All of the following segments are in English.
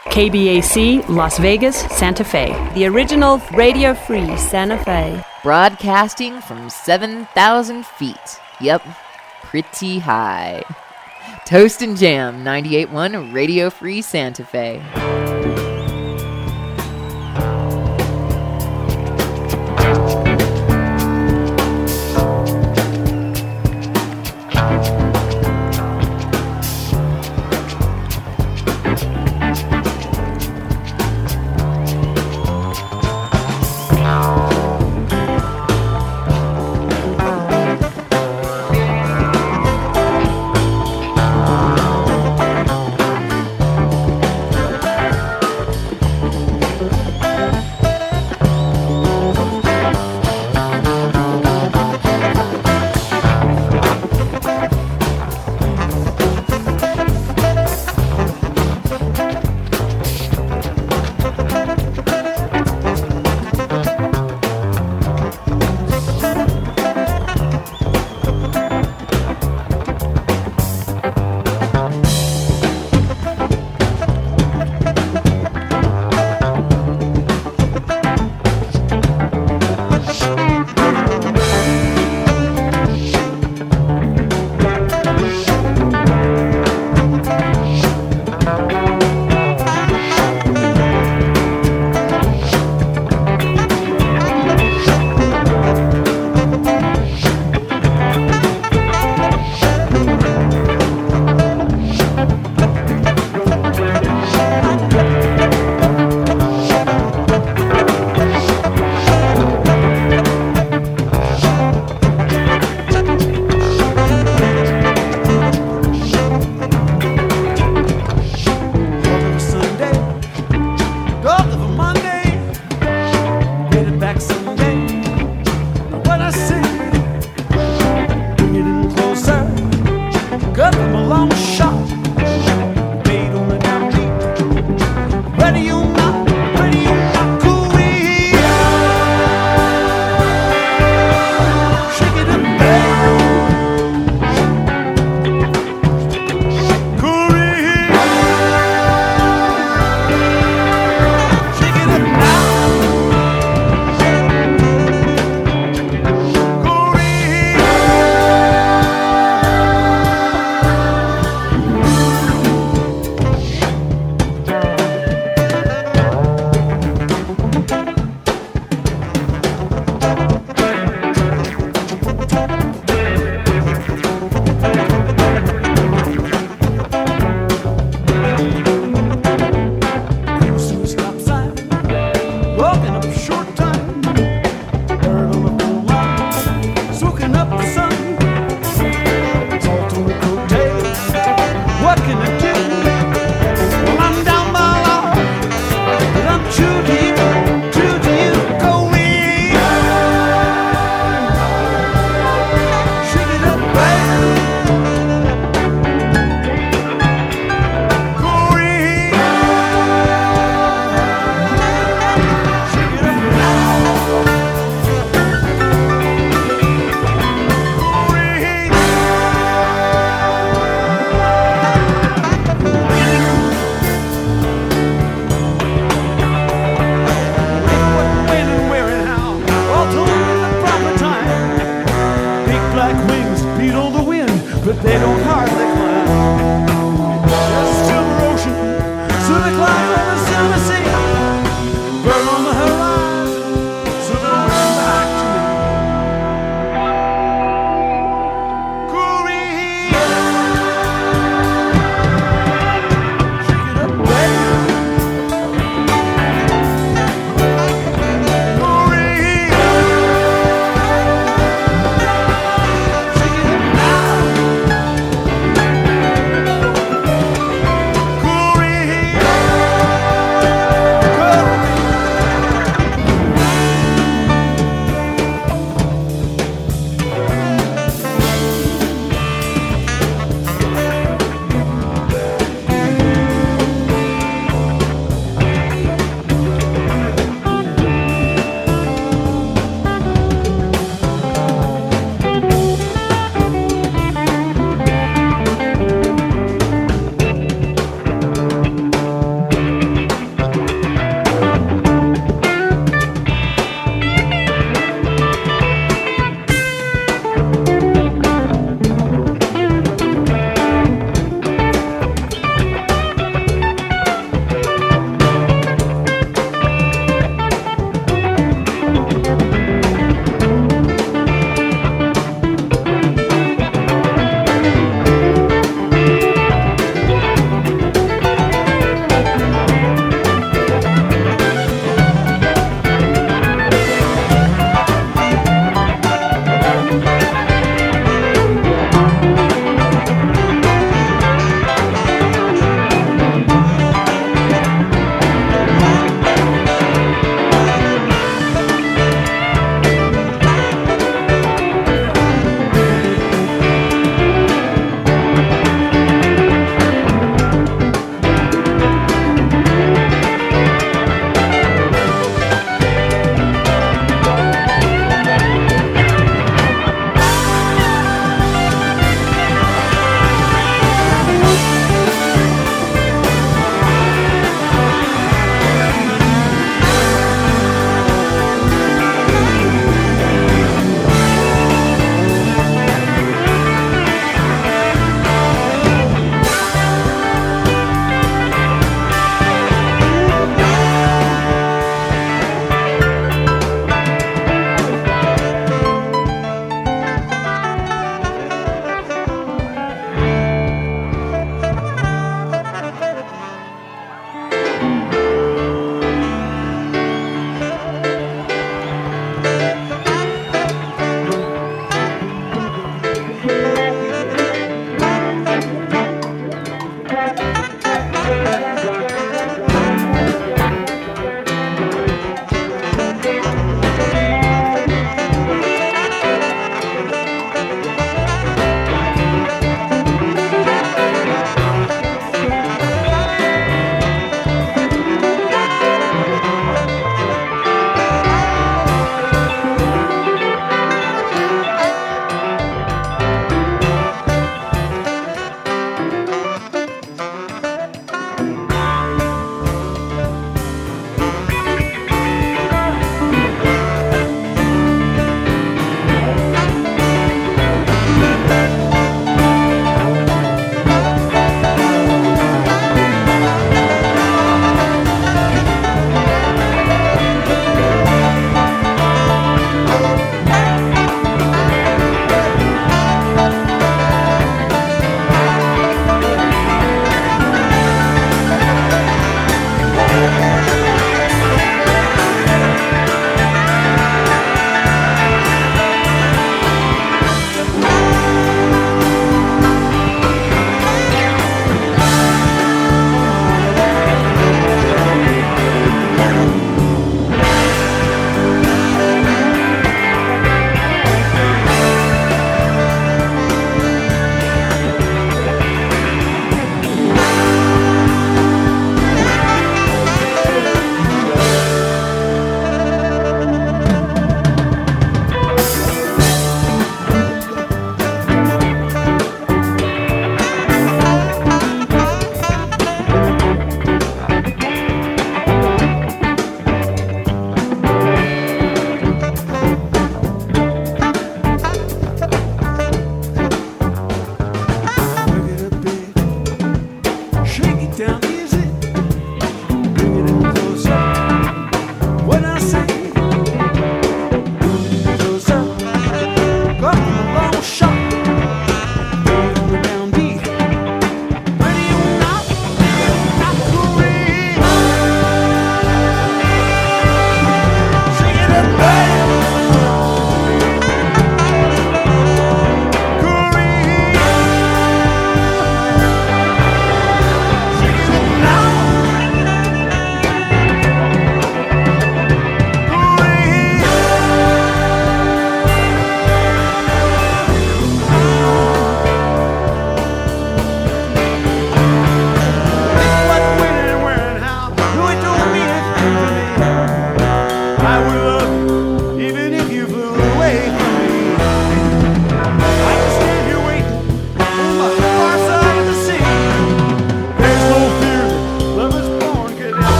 KBAC, Las Vegas, Santa Fe. The original Radio Free Santa Fe. Broadcasting from 7,000 feet. Yep, pretty high. Toast and Jam, 98.1 Radio Free Santa Fe.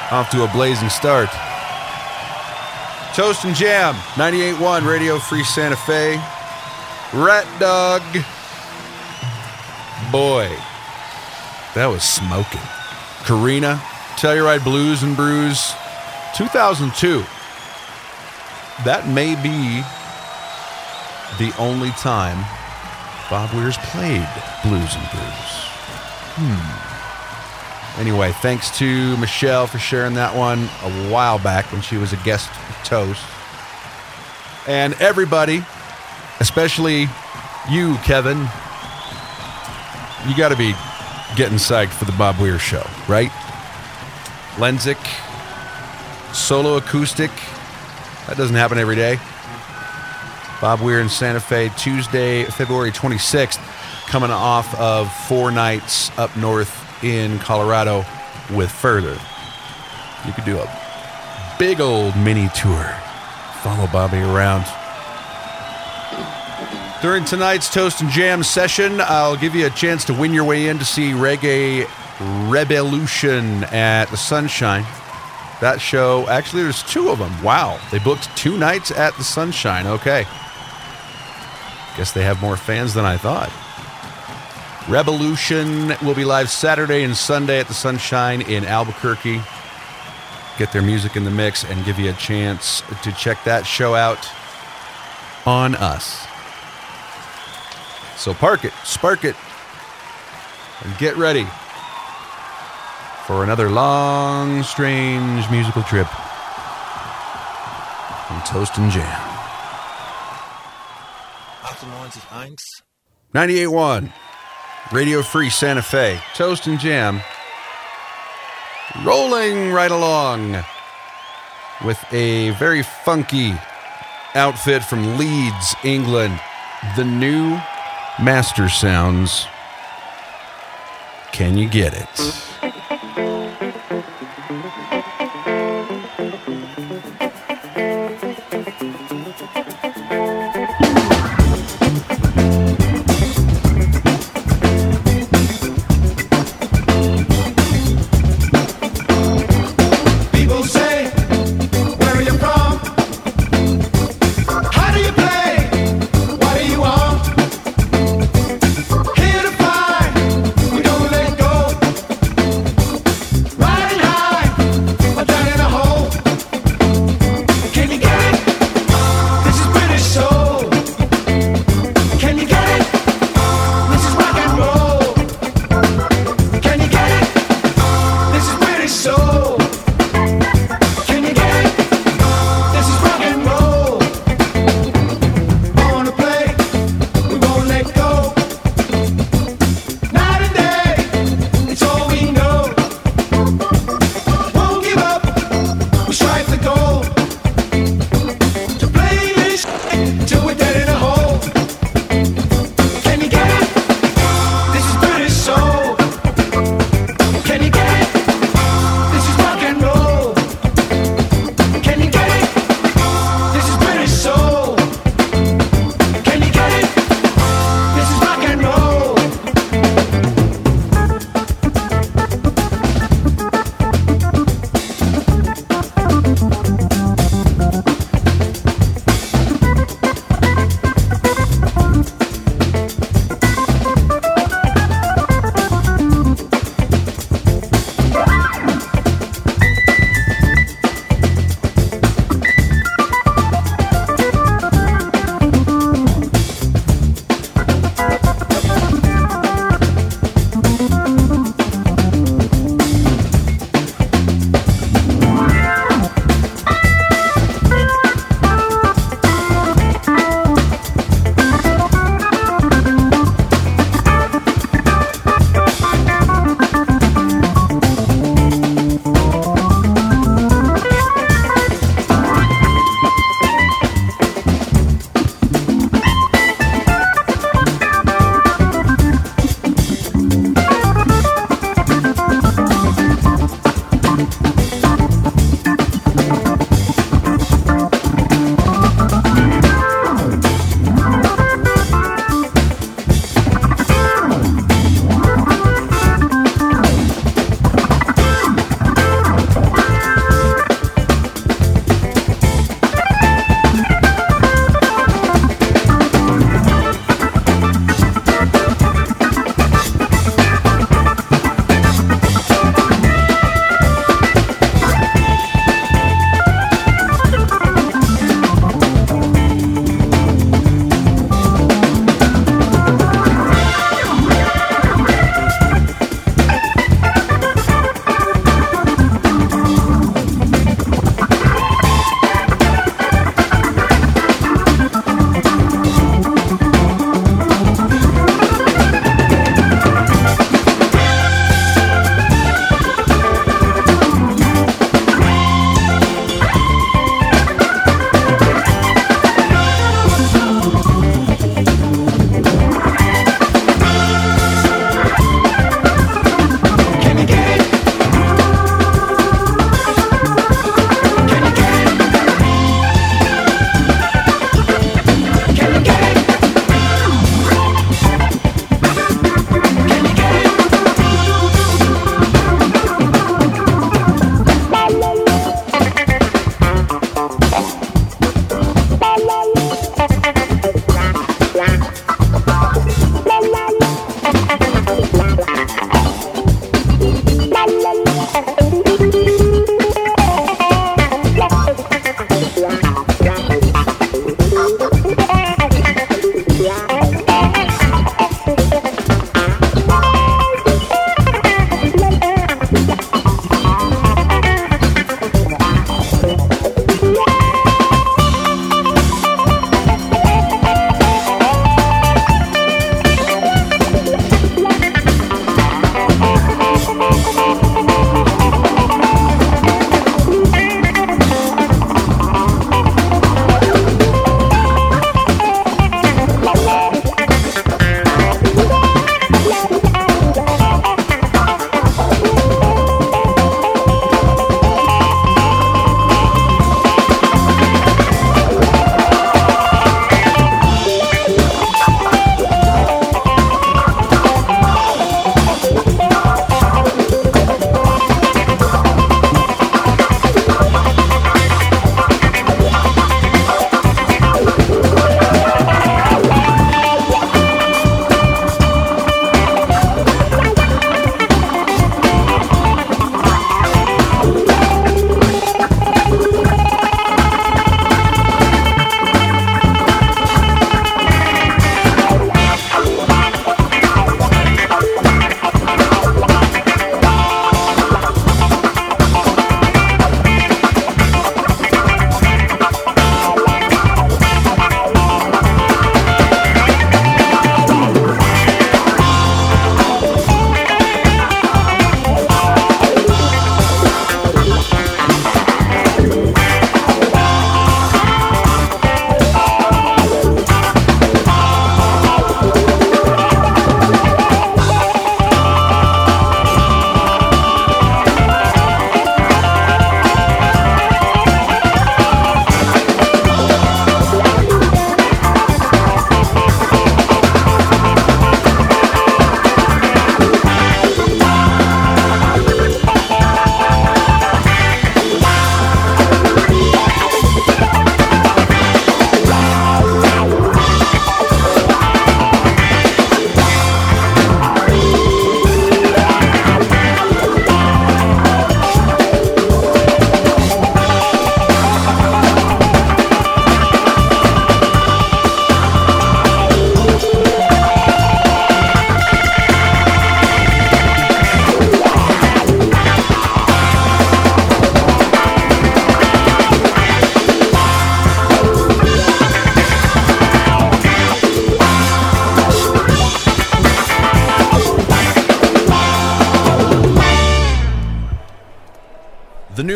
Off to a blazing start. Toast and Jam, 98.1 Radio Free Santa Fe. Rat Dog. Boy, that was smoking. Karina, Telluride Blues and Brews, 2002. That may be the only time Bob Weir's played Blues and Brews. Anyway, thanks to Michelle for sharing that one a while back when she was a guest Toast. And everybody, especially you, Kevin, you got to be getting psyched for the Bob Weir Show, right? Lenzik, solo acoustic. That doesn't happen every day. Bob Weir in Santa Fe, Tuesday, February 26th, coming off of 4 nights up north in Colorado with Further. You could do a big old mini tour. Follow Bobby around. During tonight's Toast and Jam session, I'll give you a chance to win your way in to see Reggae Revolution at the Sunshine. That show, actually there's 2 of them. Wow, they booked 2 nights at the Sunshine. Okay. Guess they have more fans than I thought. Revolution will be live Saturday and Sunday at the Sunshine in Albuquerque. Get their music in the mix and give you a chance to check that show out on us. So park it, spark it, and get ready for another long, strange musical trip on Toast and Jam. 98.1 Radio Free Santa Fe. Toast and Jam. Rolling right along with a very funky outfit from Leeds, England. The new Master Sounds. Can you get it? Here to find, we don't let go.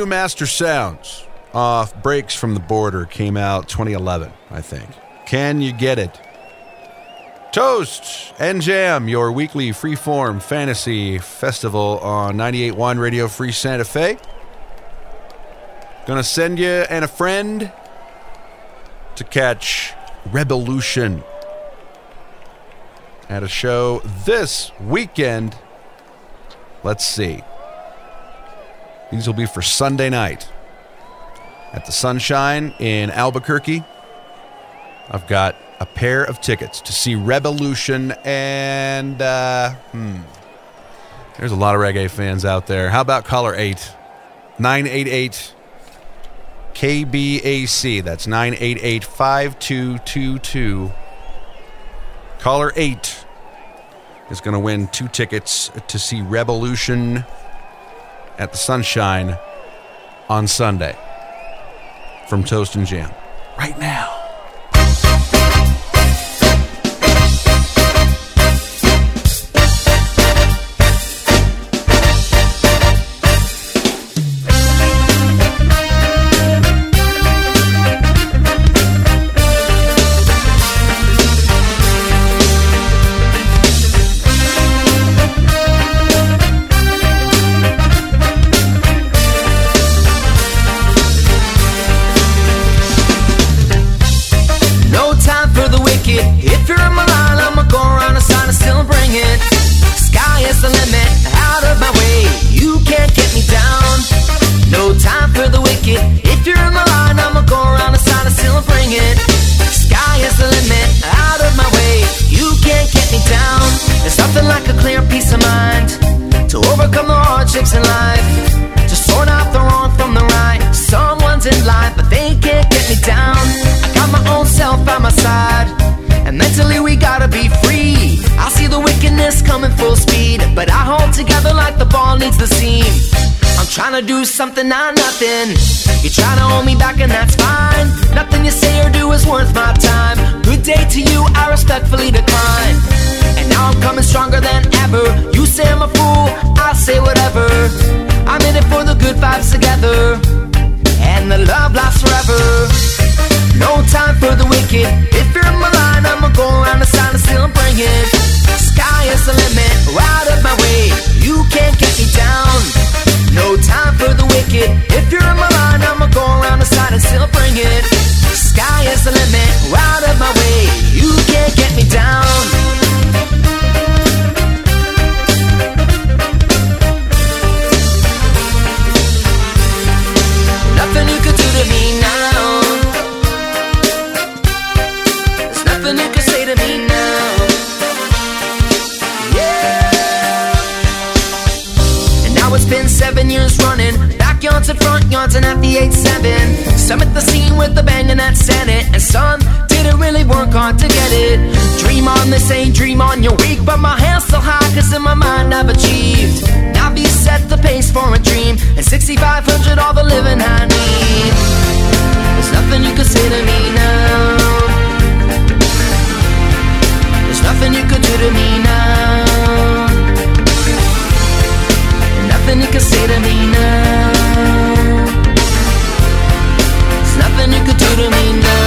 new Master Sounds off Breaks from the Border came out 2011, I think. Can you get it? Toast and Jam, your weekly freeform fantasy festival on 98.1 Radio Free Santa Fe. Gonna send you and a friend to catch Revolution at a show this weekend. Let's see. These will be for Sunday night at the Sunshine in Albuquerque. I've got a pair of tickets to see Revolution and there's a lot of reggae fans out there. How about caller 988 KBAC? That's 988-5222. Caller 8 is going to win 2 tickets to see Revolution at the Sunshine on Sunday from Toast and Jam. Right now. If you're in my line, I'ma go around the side and still bring it. Sky is the limit, out of my way, you can't get me down. No time for the wicked. If you're in my line, I'ma go around the side and still bring it. Sky is the limit, out of my way, you can't get me down. There's nothing like a clear peace of mind to overcome the hardships in life, to sort out the wrong from the right. Someone's in life, but they can't get me down. I got my own self by my side, and mentally we gotta be free. I see the wickedness coming full speed, but I hold together like the ball needs the seam. I'm trying to do something, not nothing. You try to hold me back and that's fine. Nothing you say or do is worth my time. Good day to you, I respectfully decline. And now I'm coming stronger than ever. You say I'm a fool, I'll say whatever. I'm in it for the good vibes together, and the love lasts forever. No time for the wicked. If you're in my line, I'ma go around the side and still bring it. Sky is the limit, out of my way, you can't get me down. No time for the wicked. If you're in my line, I'ma go around the side and still bring it. Sky is the limit, out of my way, you can't get me down. Nothing you could do to me now. There's nothing you can say to me now. Yeah. And now it's been 7 years running. Backyards and front yards and at the 8-7. Some at the scene with the bang and that Senate. And some didn't really work hard to get it. Dream on, this ain't dream on, you're weak. But my hand's so high cause in my mind I've achieved. Now be set the pace for a dream. And 6,500 all the living I need. There's nothing you can say to me now. There's nothing you could do to me now. Nothing you can say to me now. There's nothing you could do to me now.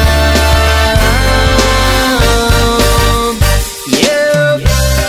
Yeah.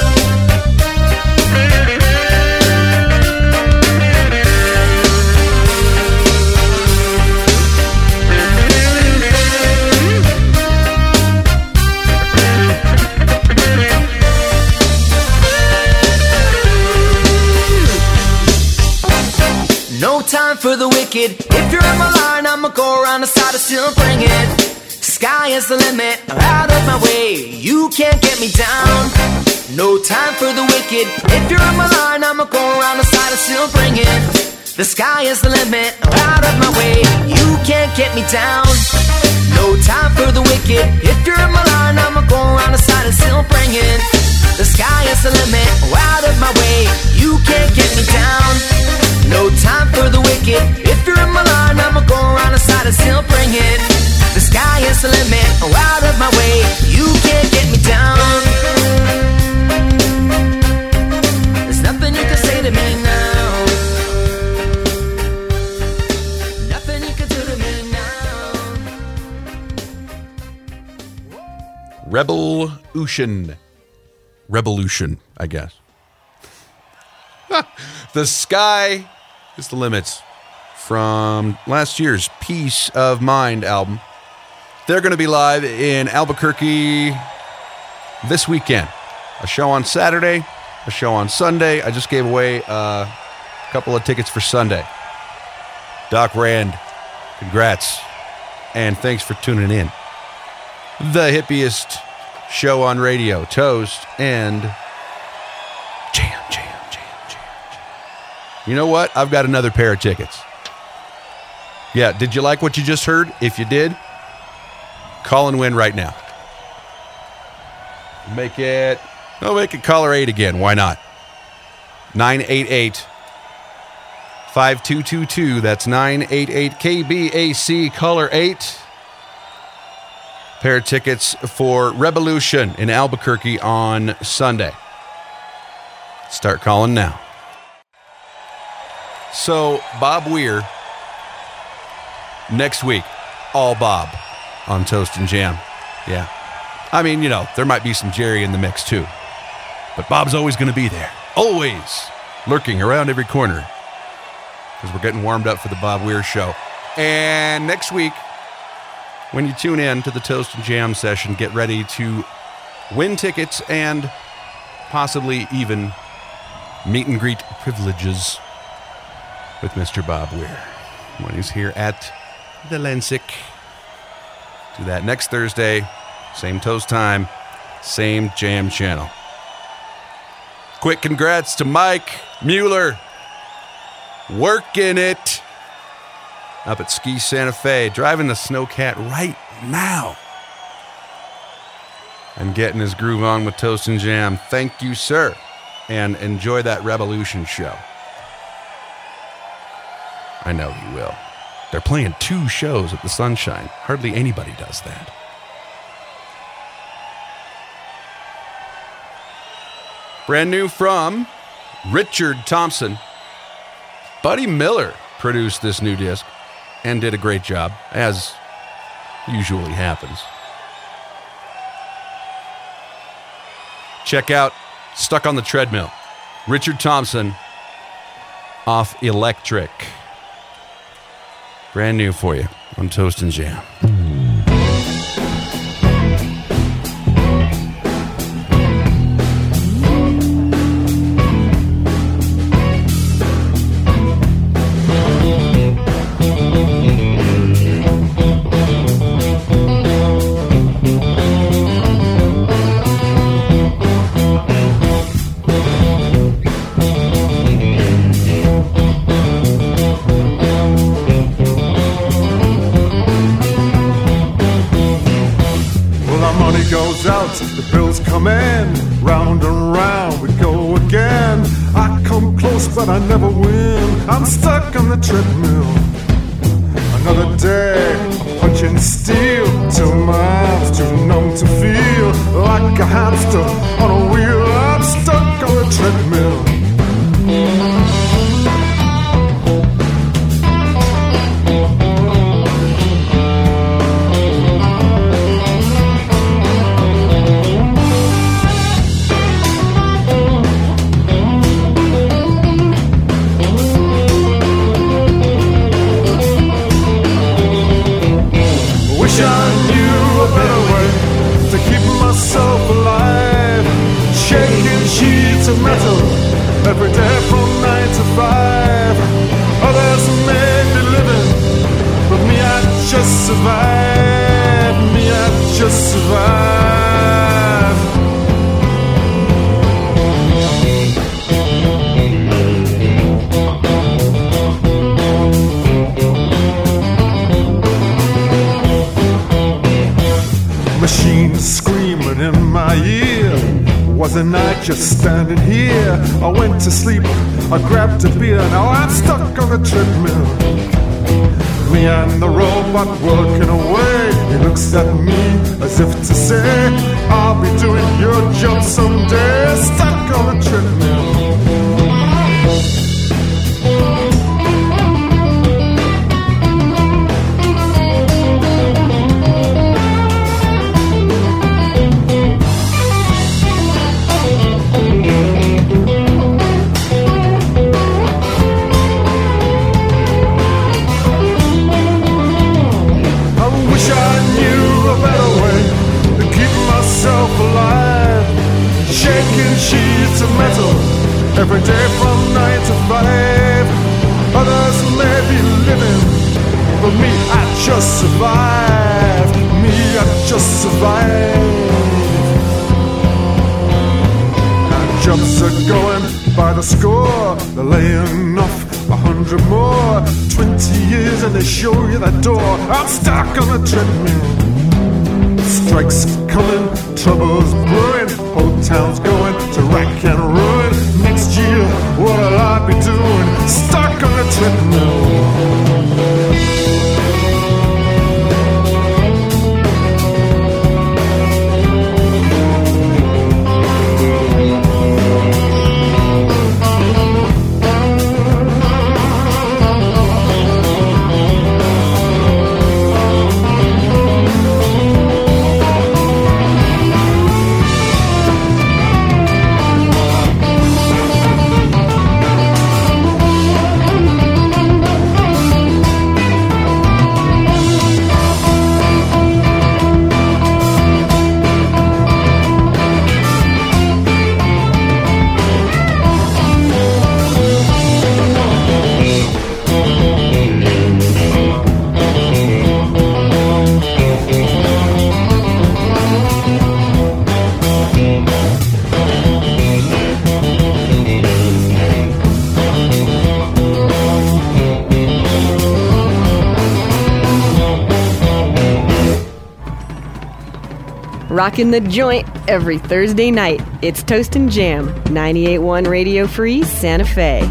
No time for the wicked. If you're in my line, I'ma go around the side and still bring it. Sky is the limit, out of my way, you can't get me down. No time for the wicked. If you're in my line, I'ma go around the side and still bring it. The sky is the limit, out of my way, you can't get me down. No time for the wicked. If you're in my line, I'ma go around the side and still bring it. The sky is the limit, out of my way, you can't get me down. No time for the wicked. If you're in my line, I'ma go around the side and still bring it. The sky is the limit, out of my way, you can't get me down. There's nothing you can say to me now. Revolution, I guess. The Sky is the Limit from last year's Peace of Mind album. They're going to be live in Albuquerque this weekend. A show on Saturday, a show on Sunday. I just gave away a couple of tickets for Sunday. Doc Rand, congrats. And thanks for tuning in. The hippiest show on radio. Toast and jam. You know what? I've got another pair of tickets. Yeah, did you like what you just heard? If you did, call and win right now. Make it caller 8 again. Why not? 988-5222. That's 988-KBAC, caller 8. Pair of tickets for Revolution in Albuquerque on Sunday. Start calling now. So, Bob Weir, next week, all Bob on Toast and Jam. Yeah. I mean, you know, there might be some Jerry in the mix too. But Bob's always going to be there. Always lurking around every corner. Because we're getting warmed up for the Bob Weir show. And next week, when you tune in to the Toast and Jam session, get ready to win tickets and possibly even meet and greet privileges with Mr. Bob Weir when he's here at the Lensic. Do that next Thursday, same Toast time, same Jam channel. Quick congrats to Mike Mueller, working it up at Ski Santa Fe, driving the Snowcat right now and getting his groove on with Toast and Jam. Thank you, sir, and enjoy that Revolution show. I know you will. They're playing 2 shows at the Sunshine. Hardly anybody does that. Brand new from Richard Thompson. Buddy Miller produced this new disc and did a great job, as usually happens. Check out Stuck on the Treadmill. Richard Thompson off Electric. Brand new for you on Toast and Jam. Out, the bills come in, round and round we go again. I come close but I never win, I'm stuck on the treadmill. Another day, I'm punching steel, till my arms too numb to feel like a hamster on a wheel. I'm stuck on the treadmill. Every day from 9 to 5. Others may be living, but me, I just survive. Me, I just survive. Machines screaming in my ear. Wasn't I just standing here? I went to sleep, I grabbed a beer. Now I'm stuck on the treadmill. Me and the robot working away. He looks at me as if to say, I'll be doing your job someday. Stuck on the treadmill. breaking sheets of metal every day from 9 to 5. Others may be living, but me, I just survive. Me, I just survive. Jobs are going by the score. They're laying off 100 more. 20 years and they show you that door. I'm stuck on a treadmill. Strikes coming, troubles brewing. Whole town's going to rack and ruin. Next year, what'll I be doing? Stuck on a treadmill. Rocking the joint every Thursday night. It's Toast and Jam, 98.1 Radio Free Santa Fe.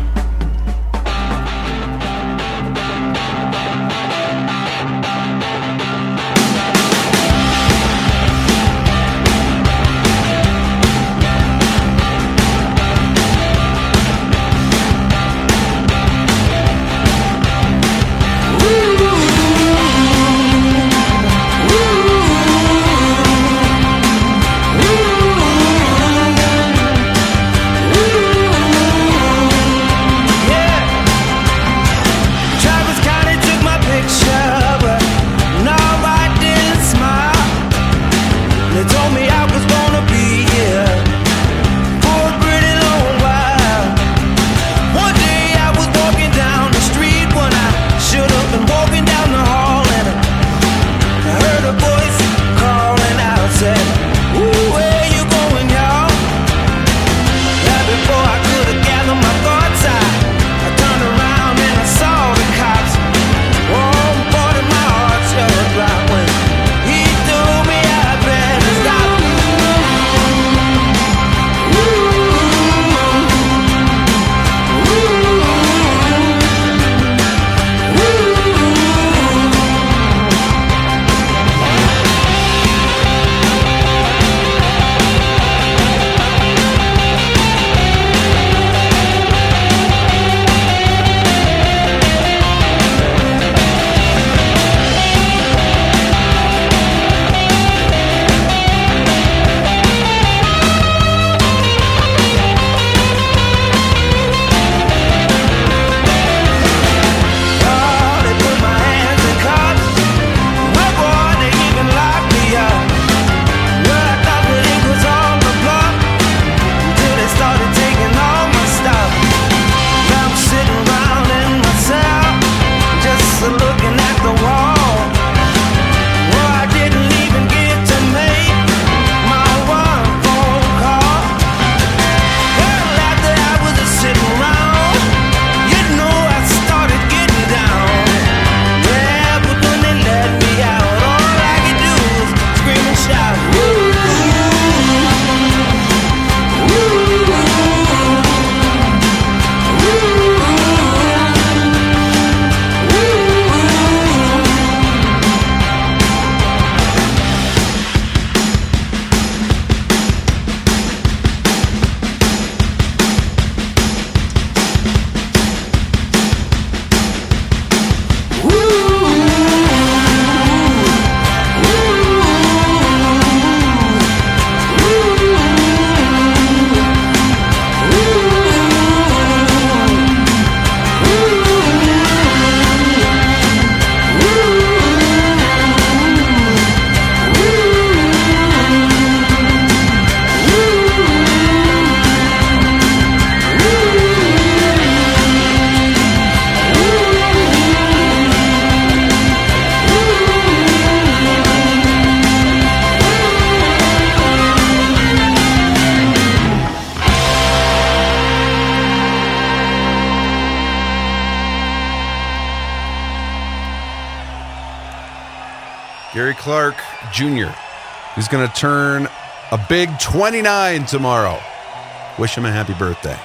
Gary Clark Jr. He's going to turn a big 29 tomorrow. Wish him a happy birthday.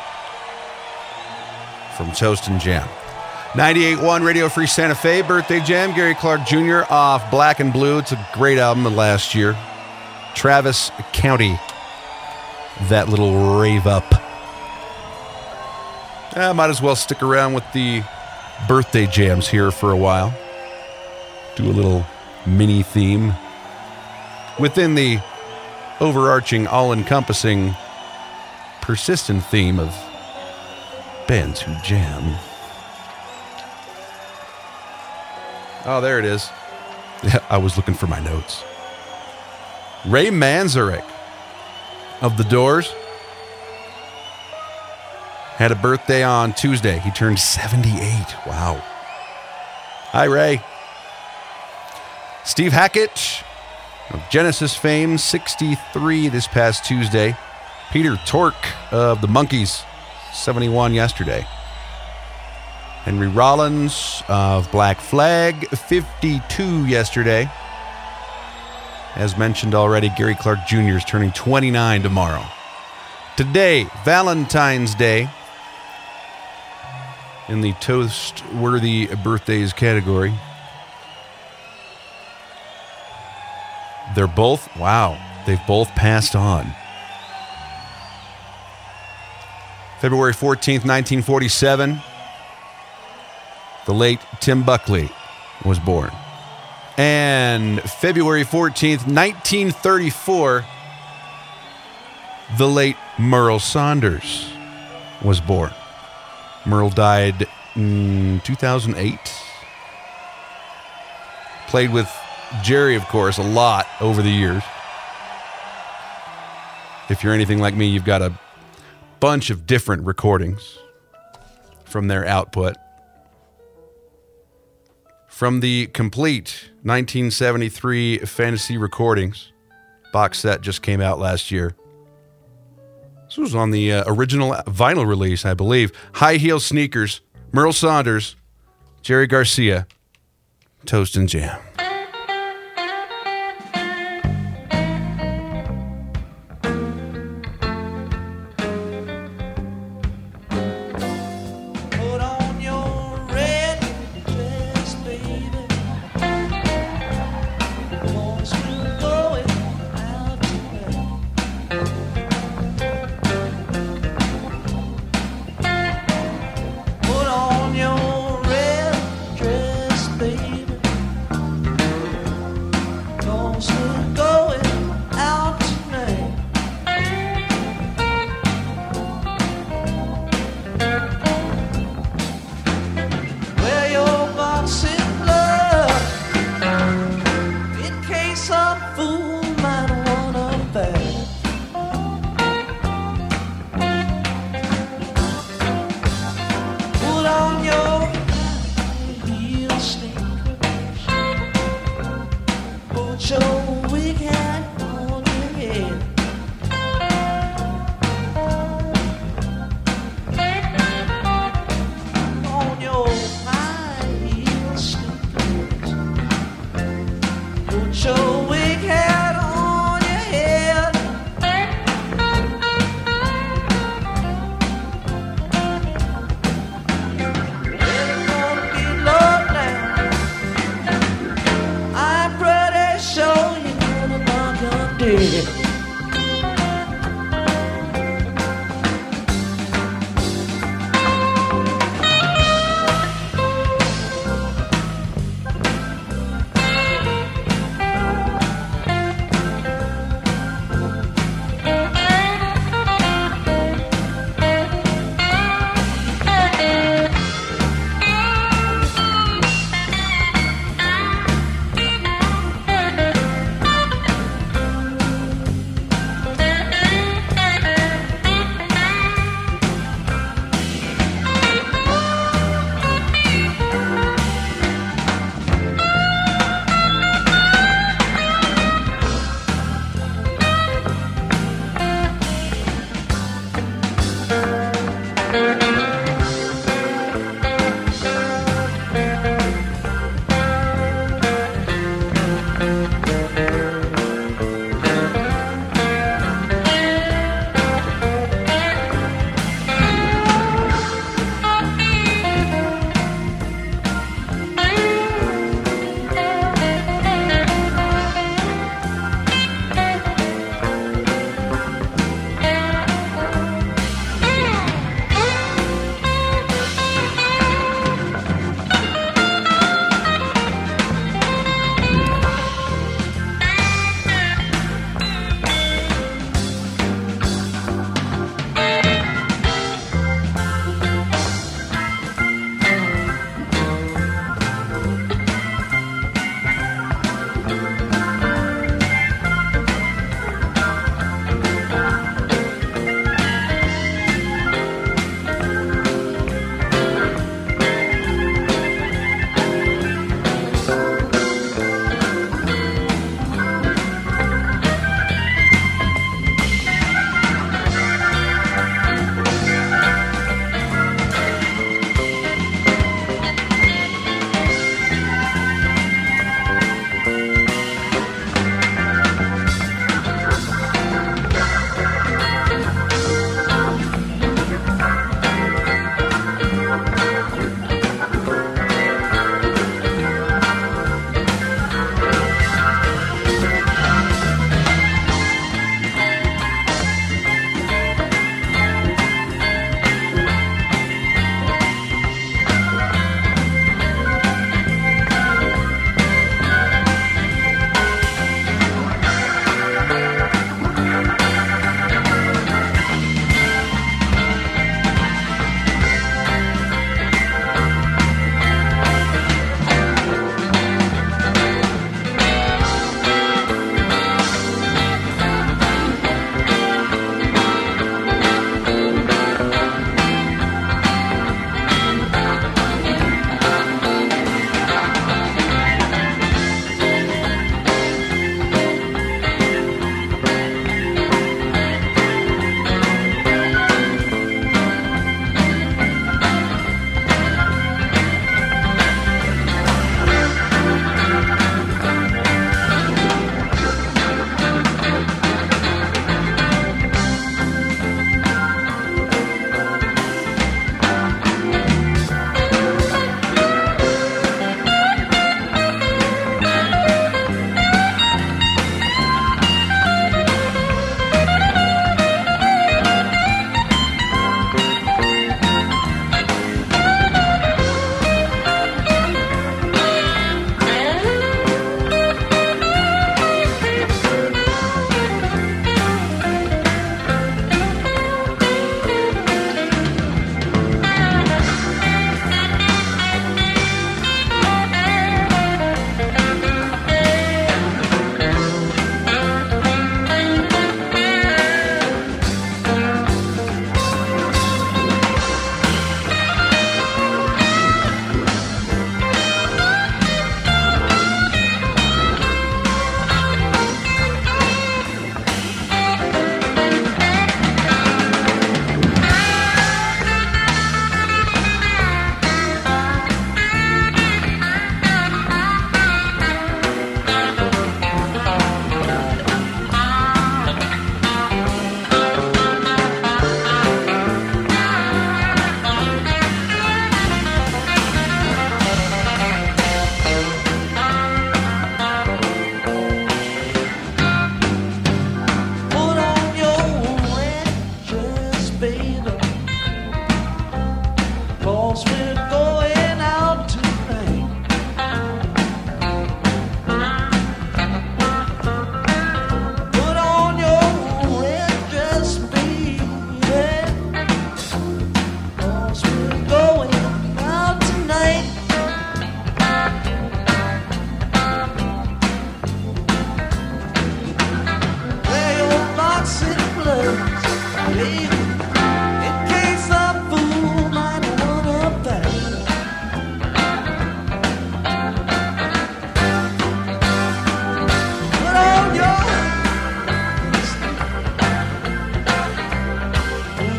From Toast and Jam. 98.1 Radio Free Santa Fe Birthday Jam. Gary Clark Jr. off Black and Blue. It's a great album of last year. Travis County. That little rave up. I might as well stick around with the birthday jams here for a while. Do a little mini theme within the overarching, all-encompassing, persistent theme of bands who jam. Oh, there it is. I was looking for my notes. Ray Manzarek of The Doors had a birthday on Tuesday. He turned 78. Wow. Hi, Ray. Steve Hackett of Genesis fame, 63 this past Tuesday. Peter Tork of the Monkees, 71 yesterday. Henry Rollins of Black Flag, 52 yesterday. As mentioned already, Gary Clark Jr. is turning 29 tomorrow. Today, Valentine's Day, in the toast-worthy birthdays category. They're both, they've both passed on. February 14th, 1947, the late Tim Buckley was born. And February 14th, 1934, the late Merle Saunders was born. Merle died in 2008. Played with Jerry, of course, a lot over the years. If you're anything like me, you've got a bunch of different recordings from their output. From the complete 1973 Fantasy Recordings box set just came out last year. This was on the original vinyl release, I believe. High Heel Sneakers, Merle Saunders, Jerry Garcia, Toast and Jam.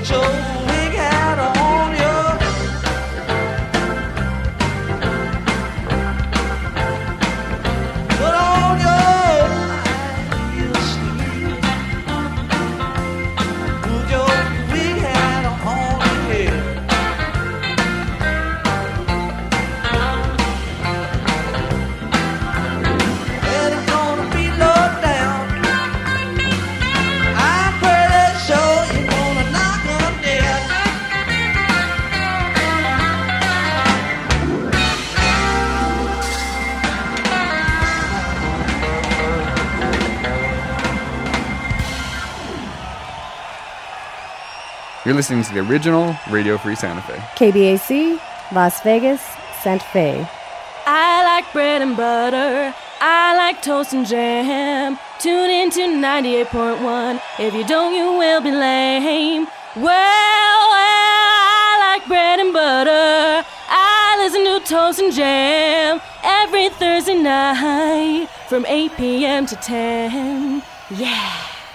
Put your big hat on your. Put on your high heel shoes. Put your big hat on your head. And it's gonna be low down. I'm pretty sure you're gonna knock 'em dead. You're listening to the original Radio Free Santa Fe. KBAC, Las Vegas, Santa Fe. I like bread and butter. I like toast and jam. Tune in to 98.1. If you don't, you will be lame. Well, I like bread and butter. I listen to Toast and Jam every Thursday night from 8 p.m. to 10. Yeah.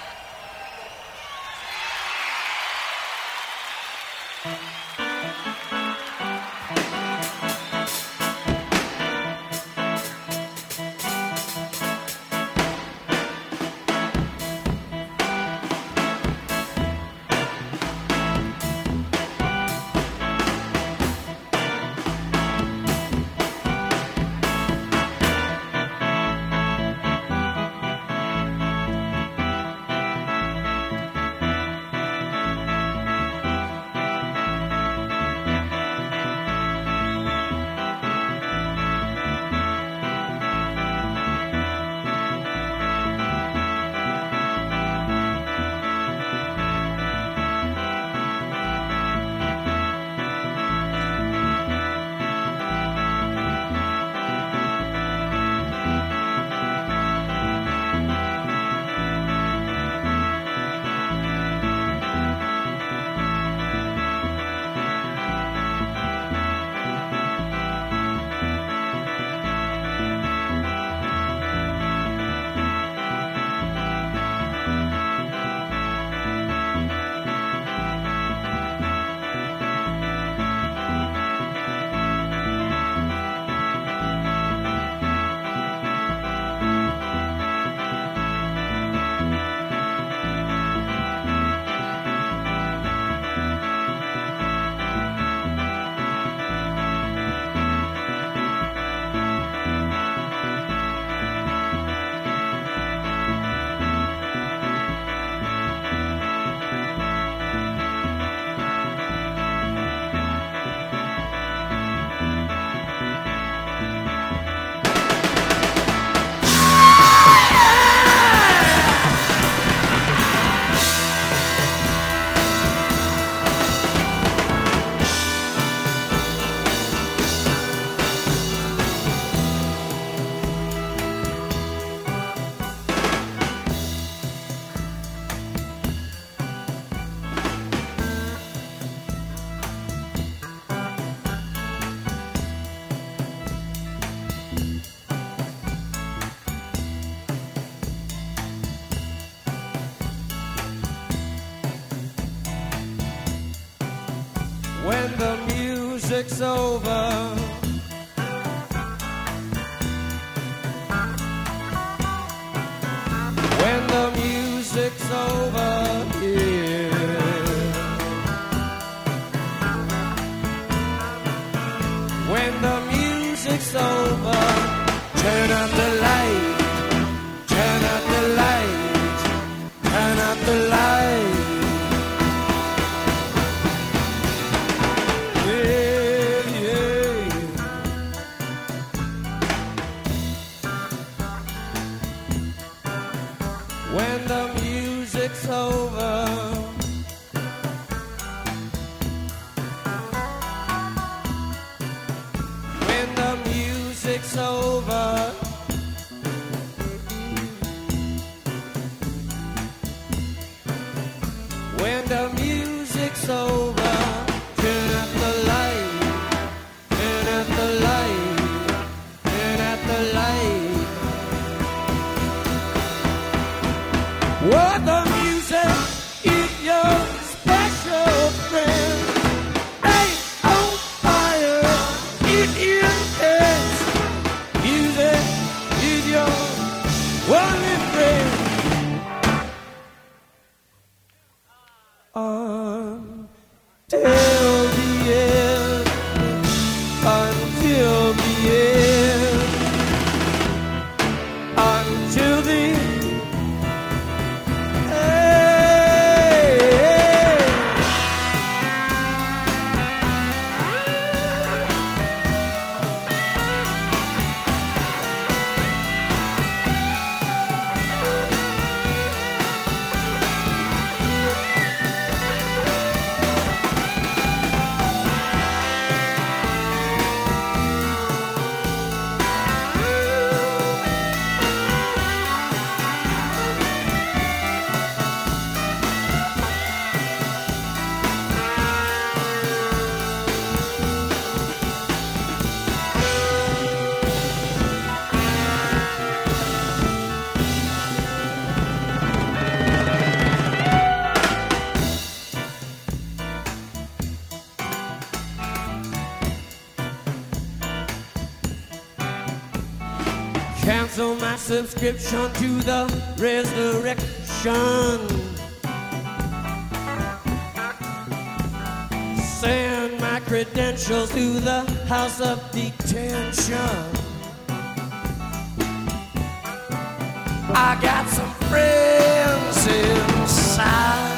When the music's over, when the music's over, yeah. When the music's over, turn out the light, turn out the light, turn out the light. When the music's over, when the music's over, when the music's over, turn out the light, turn out the light, turn out the light. What the music is your special until the end, until the end, until the end. Cancel my subscription to the resurrection. Send my credentials to the house of detention. I got some friends inside.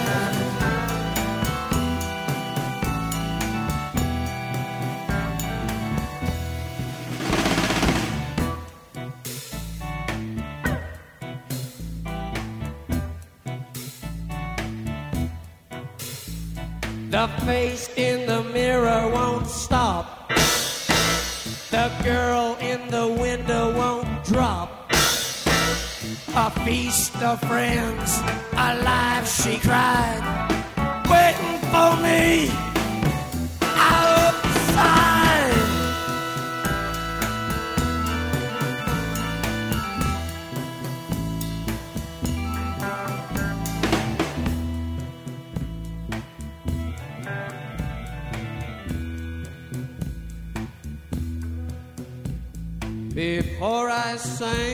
The face in the mirror won't stop. The girl in the window won't drop. A feast of friends, alive she cried, waiting for me outside. Before I sank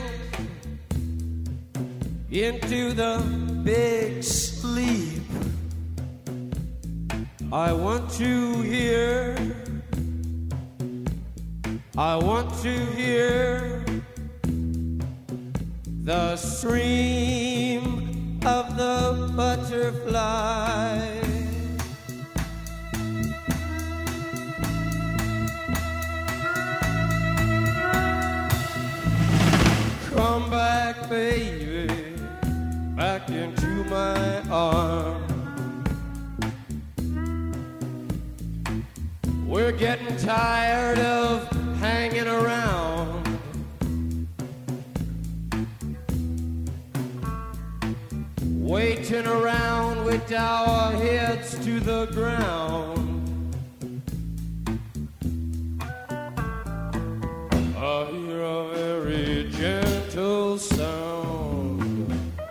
into the big sleep, I want to hear the scream of the butterfly. Come back, baby, back into my arms. We're getting tired of hanging around. Waiting around with our heads to the ground. I hear a very gentle sound,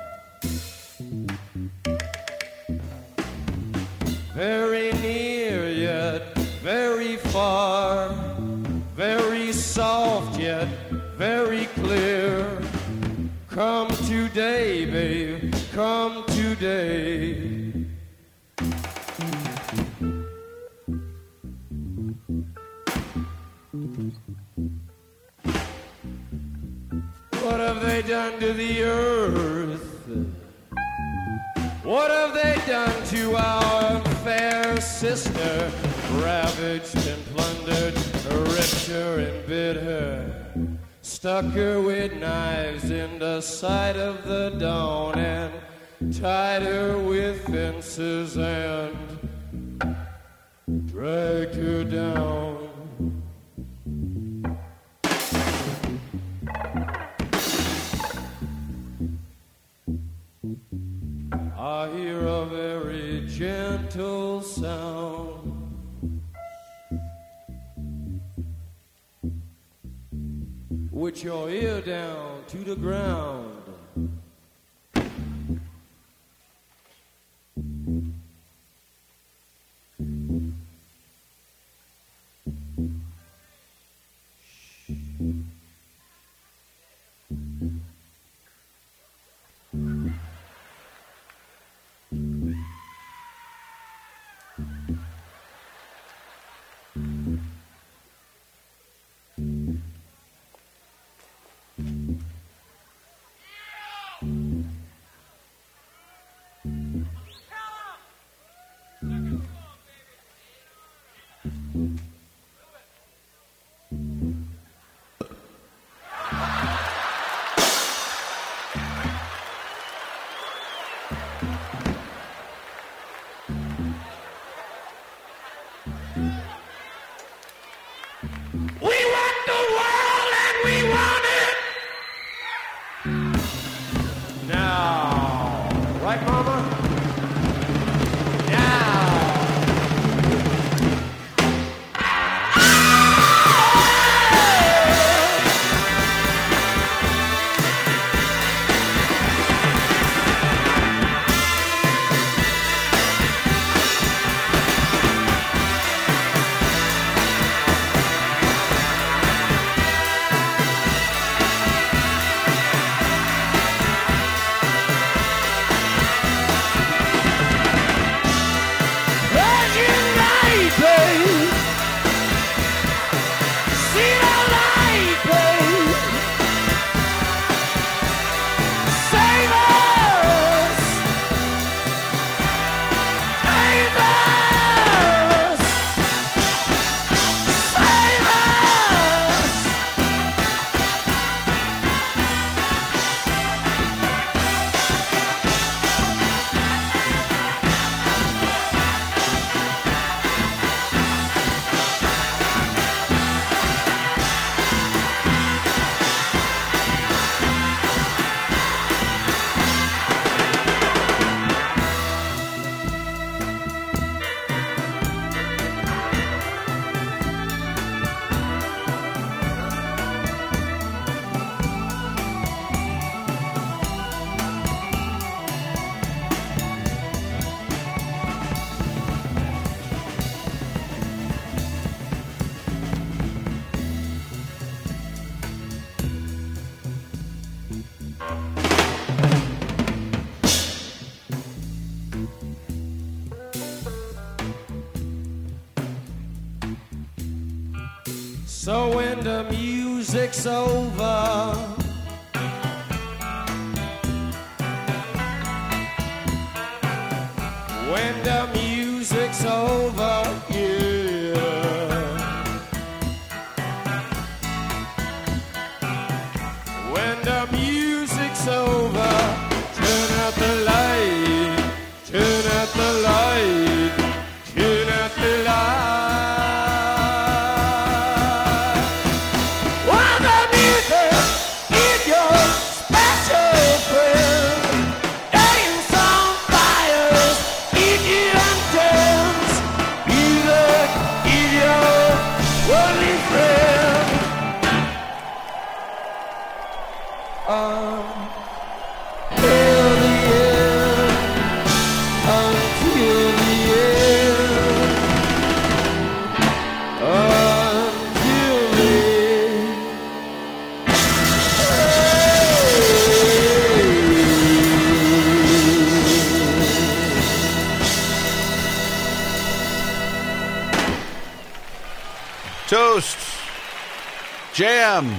very near yet very far, very soft yet very clear. Come today, babe, come today. What have they done to the earth? What have they done to our fair sister? Ravaged and plundered, ripped her and bit her, stuck her with knives in the side of the dawn, and tied her with fences and dragged her down. I hear a very gentle sound, with your ear down to the ground. So when the music's over, when the music's over, yeah. When the music's over, turn out the light, turn out the light, turn out the light. Toast. Jam.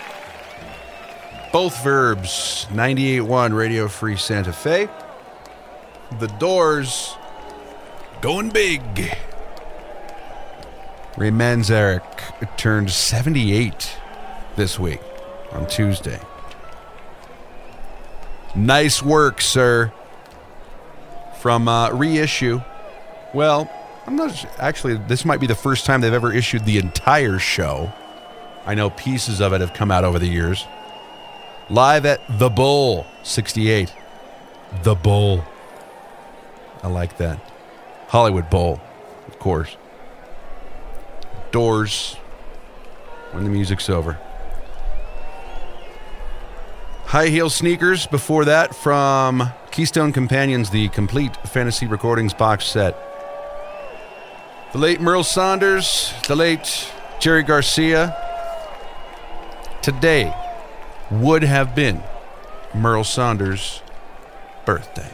Both verbs. 98.1 Radio Free Santa Fe. The Doors. Going big. Ray Manzarek turned 78 this week on Tuesday. Nice work, sir. From reissue. Well, I'm not actually, this might be the first time they've ever issued the entire show. I know pieces of it have come out over the years. Live at The Bull, 68. The Bull. I like that. Hollywood Bowl, of course. Doors, when the music's over. High Heel Sneakers before that from Keystone Companions, the complete Fantasy Recordings box set. The late Merle Saunders, the late Jerry Garcia. Today would have been Merle Saunders' birthday.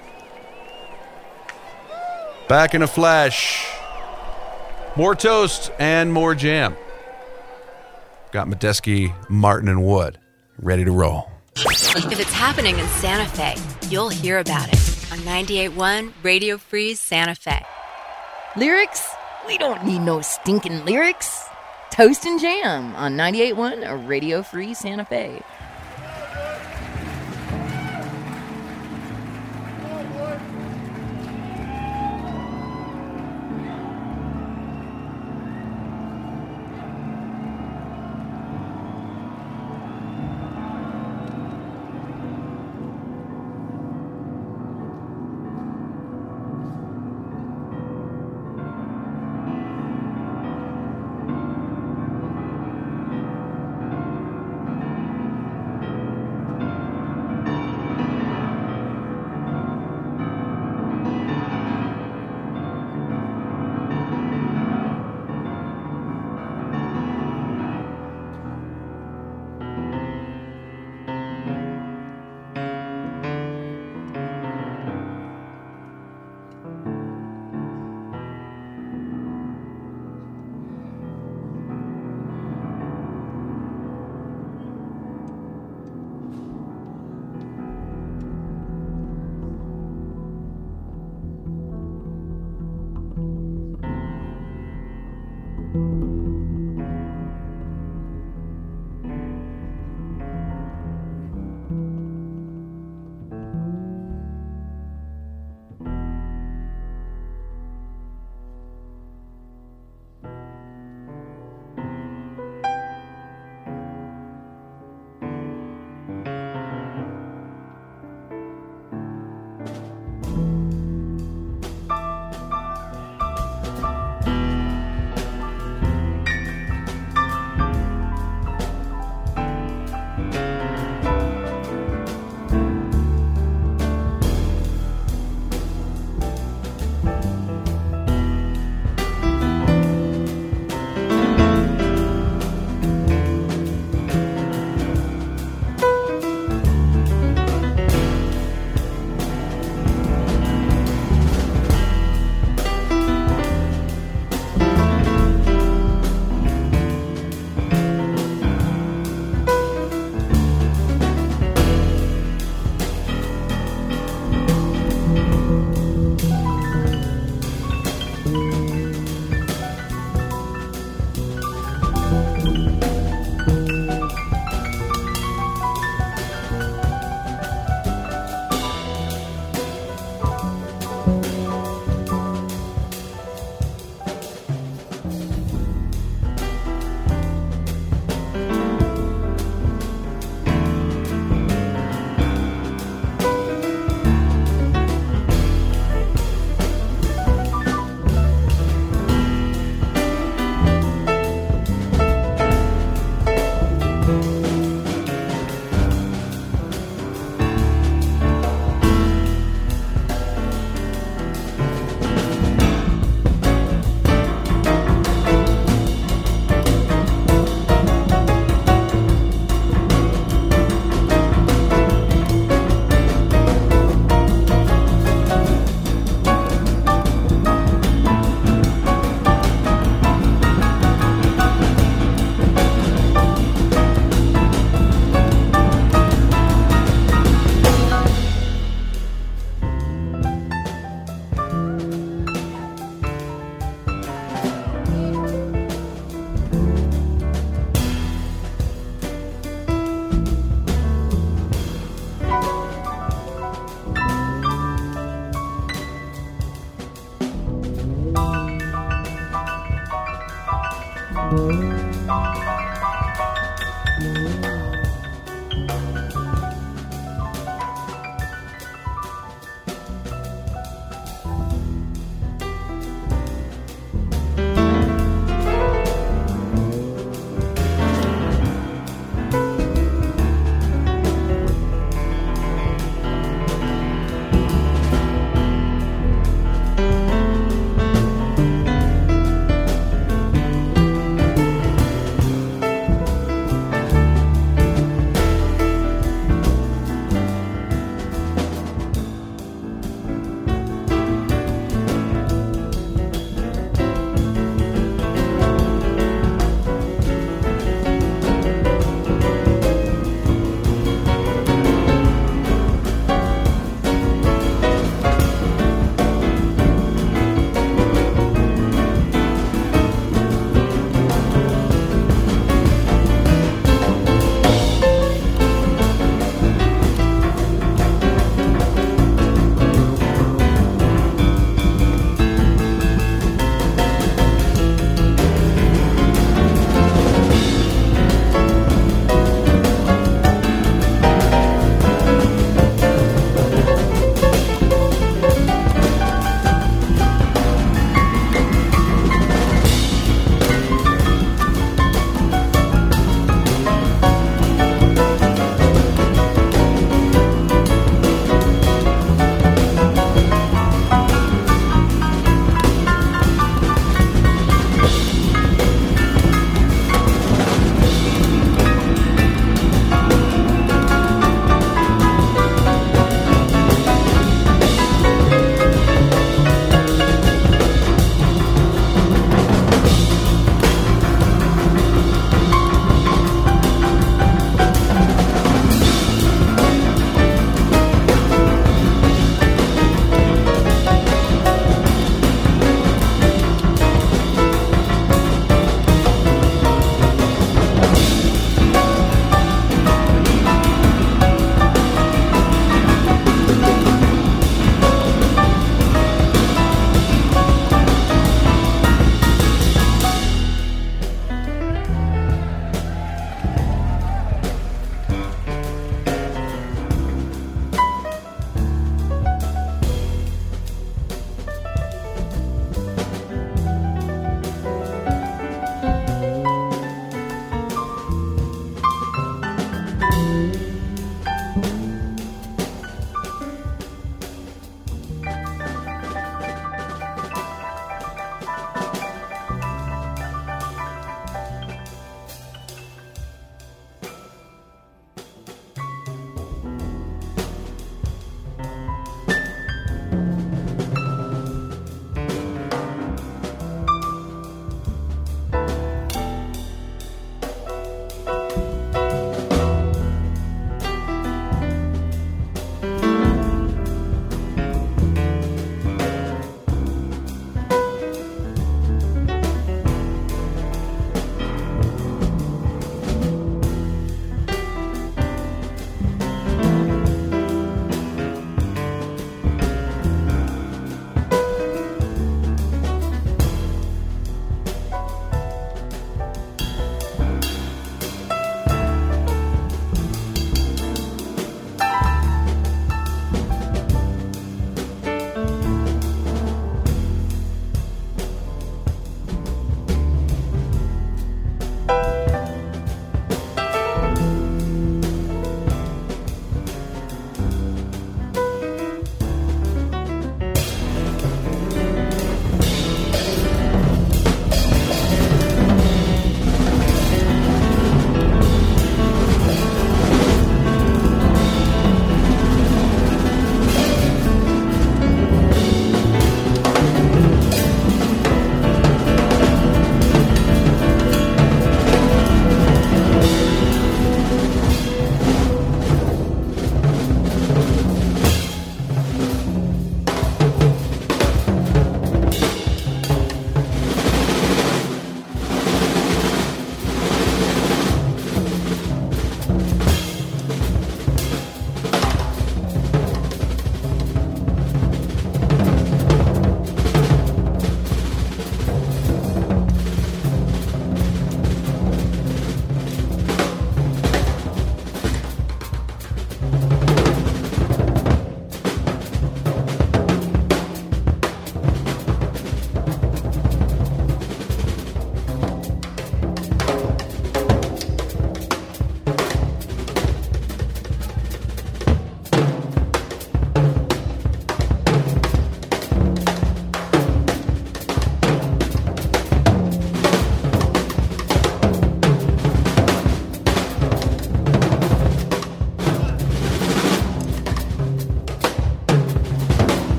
Back in a flash. More toast and more jam. Got Medeski, Martin, and Wood ready to roll. If it's happening in Santa Fe, you'll hear about it on 98.1 Radio Free Santa Fe. Lyrics? We don't need no stinking lyrics. Toast and Jam on 98.1 Radio Free Santa Fe.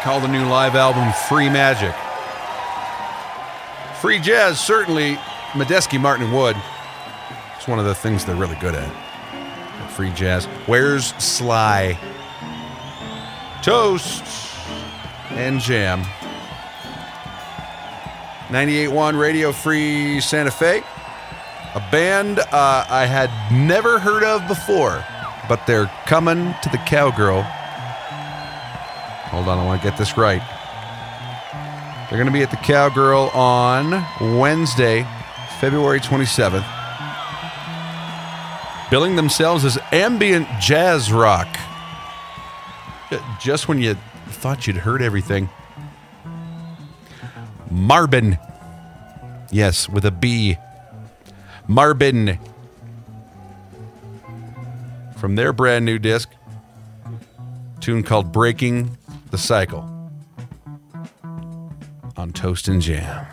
call the new live album Free Magic. Free jazz, certainly. Medeski, Martin, and Wood. It's one of the things they're really good at. Free jazz. Where's Sly? Toast and Jam. 98.1 Radio Free Santa Fe. A band I had never heard of before, but they're coming to the Cowgirl. Hold on, I want to get this right. They're going to be at the Cowgirl on Wednesday, February 27th. Billing themselves as ambient jazz rock. Just when you thought you'd heard everything. Marbin. Yes, with a B. Marbin. From their brand new disc. Tune called Breaking the Cycle. On Toast and Jam.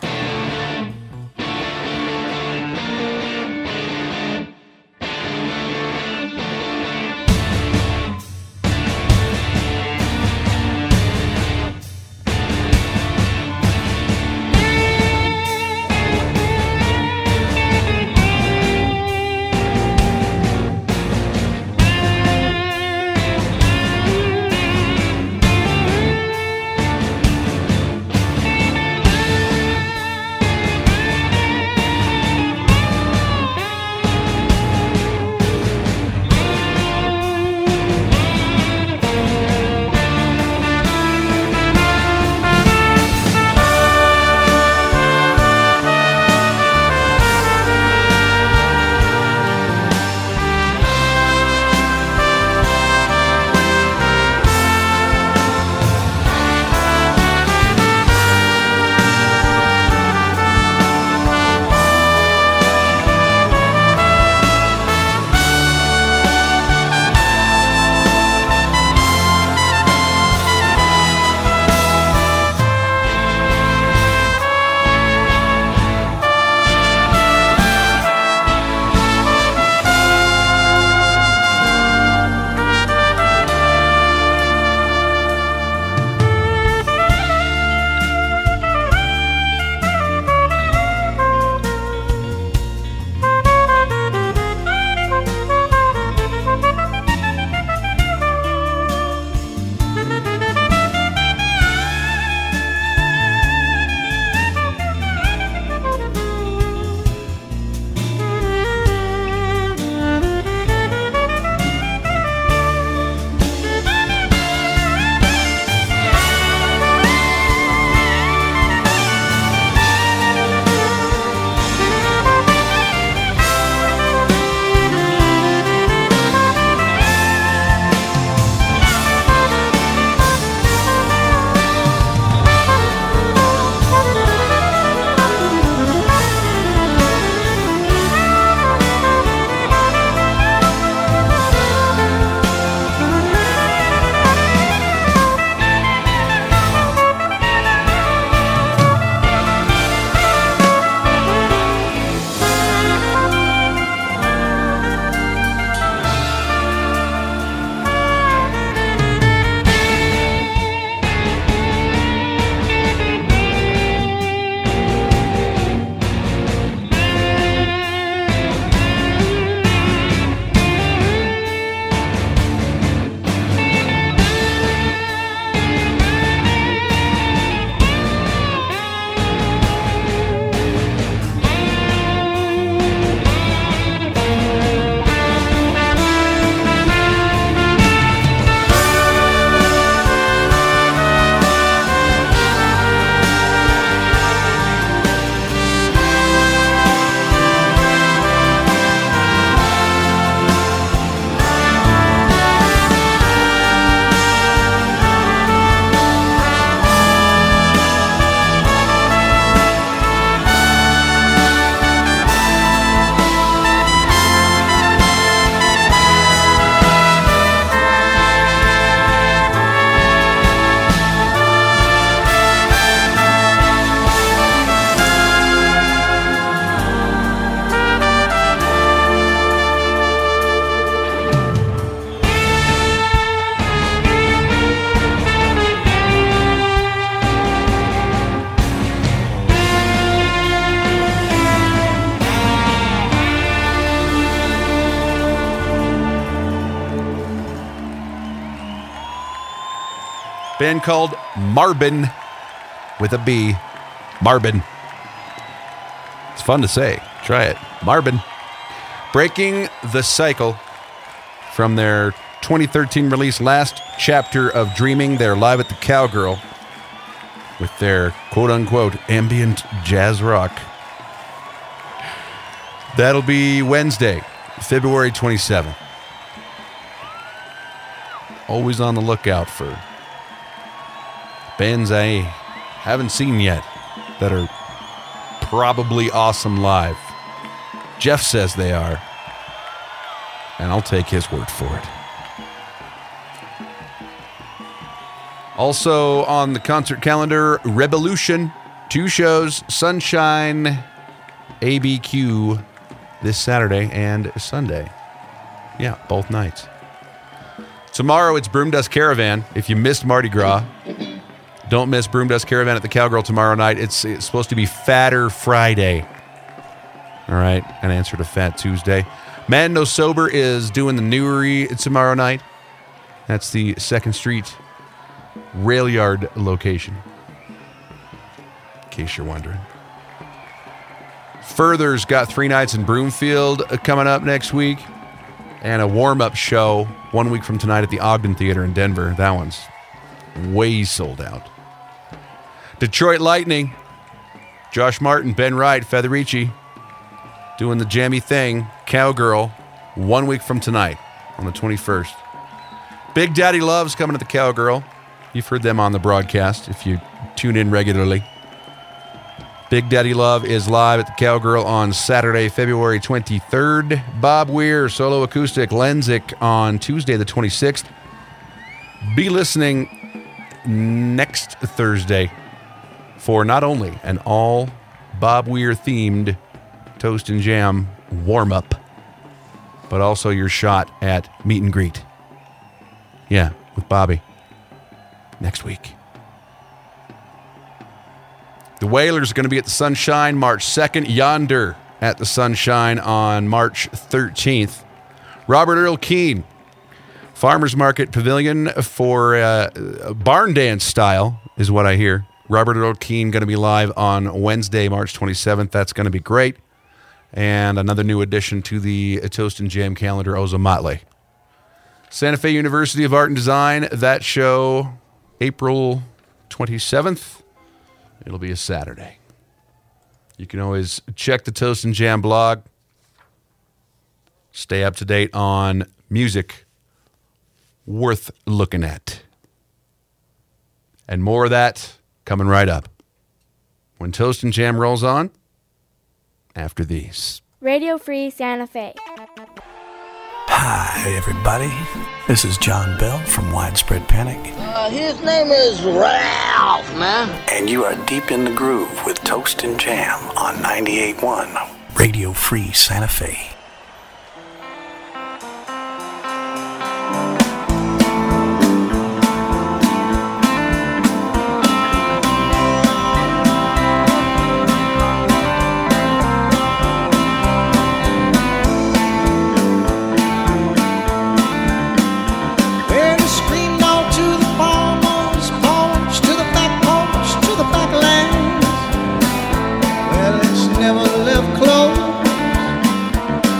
Band called Marbin with a B. Marbin. It's fun to say. Try it. Marbin. Breaking the Cycle from their 2013 release, Last Chapter of Dreaming. They're live at the Cowgirl with their quote-unquote ambient jazz rock. That'll be Wednesday, February 27th. Always on the lookout for bands I haven't seen yet that are probably awesome live. Jeff says they are, and I'll take his word for it. Also on the concert calendar, Revolution, 2 shows, Sunshine, ABQ this Saturday and Sunday. Yeah, both nights. Tomorrow it's Broomdust Caravan. If you missed Mardi Gras, don't miss Broomdust Caravan at the Cowgirl tomorrow night. It's supposed to be Fatter Friday. All right, an answer to Fat Tuesday. Man No Sober is doing the Newery tomorrow night. That's the 2nd Street Rail Yard location, in case you're wondering. Further's got 3 nights in Broomfield coming up next week, and a warm-up show 1 week from tonight at the Ogden Theater in Denver. That one's way sold out. Detroit Lightning, Josh Martin, Ben Wright, Federici, doing the jammy thing, Cowgirl, 1 week from tonight on the 21st. Big Daddy Love's coming to the Cowgirl. You've heard them on the broadcast if you tune in regularly. Big Daddy Love is live at the Cowgirl on Saturday, February 23rd. Bob Weir, solo acoustic, Lenzik on Tuesday the 26th. Be listening next Thursday for not only an all Bob Weir themed Toast and Jam warm-up, but also your shot at meet and greet. Yeah, with Bobby. Next week. The Wailers are going to be at the Sunshine March 2nd. Yonder at the Sunshine on March 13th. Robert Earl Keen, Farmers Market Pavilion for barn dance style is what I hear. Robert Earl Keen going to be live on Wednesday, March 27th. That's going to be great. And another new addition to the Toast and Jam calendar, Oza Motley. Santa Fe University of Art and Design, that show April 27th. It'll be a Saturday. You can always check the Toast and Jam blog. Stay up to date on music worth looking at. And more of that coming right up when Toast and Jam rolls on after these. Radio Free Santa Fe. Hi, everybody. This is John Bell from Widespread Panic. His name is Ralph, man. And you are deep in the groove with Toast and Jam on 98.1 Radio Free Santa Fe. Never left close.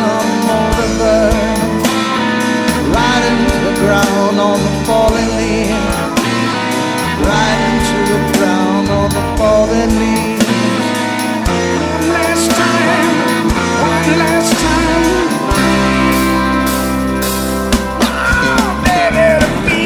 some more to burn. Right into the ground on the falling leaves. Right into the ground on the falling leaves. One last time, one last time. Oh, baby, to be.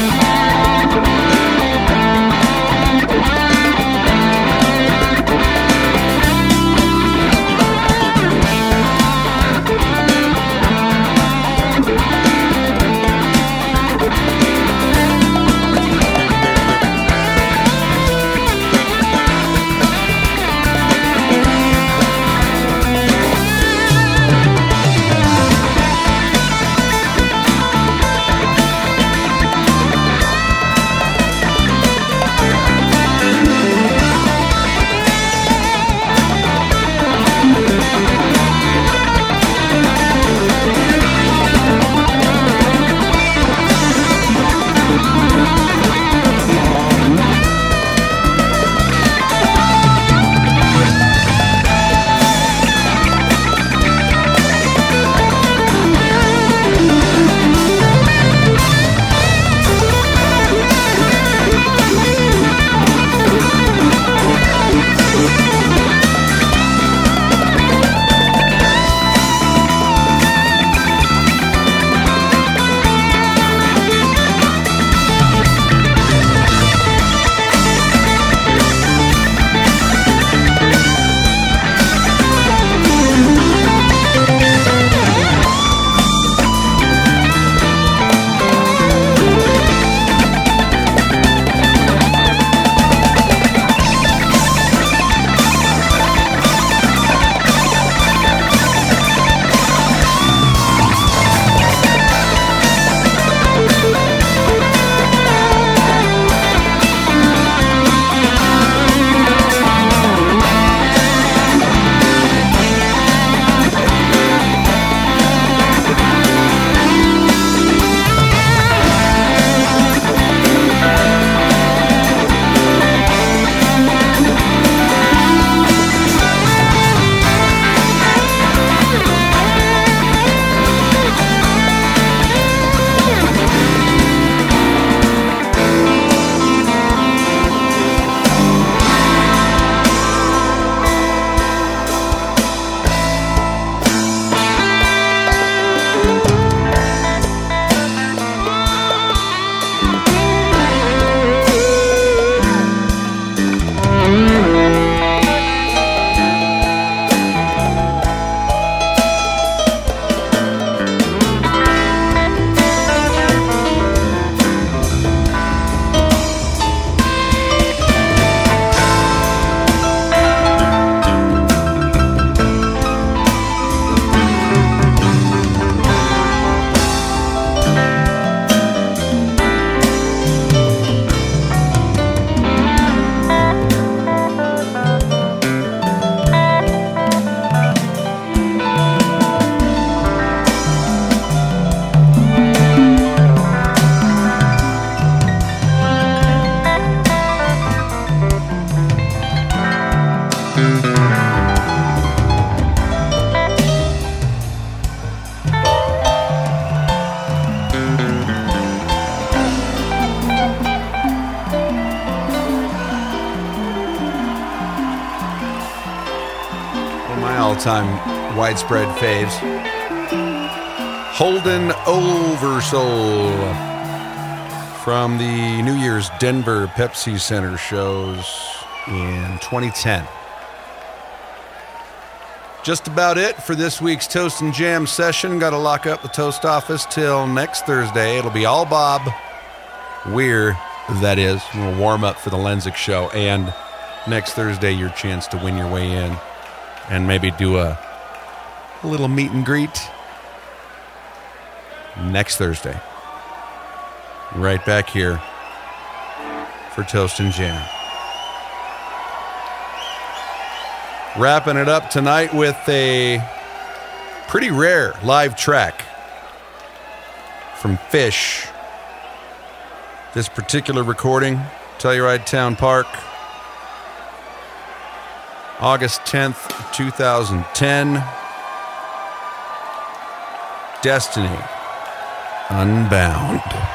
all-time widespread faves. Holden Oversoul from the New Year's Denver Pepsi Center shows in 2010. Just about it for this week's Toast and Jam session. Got to lock up the Toast office till next Thursday. It'll be all Bob Weir, that is. We'll warm up for the Lenzik show. And next Thursday, your chance to win your way in and maybe do a little meet and greet. Next Thursday. Right back here for Toast and Jam. Wrapping it up tonight with a pretty rare live track from Fish. This particular recording, Telluride Town Park, August 10th, 2010. Destiny Unbound.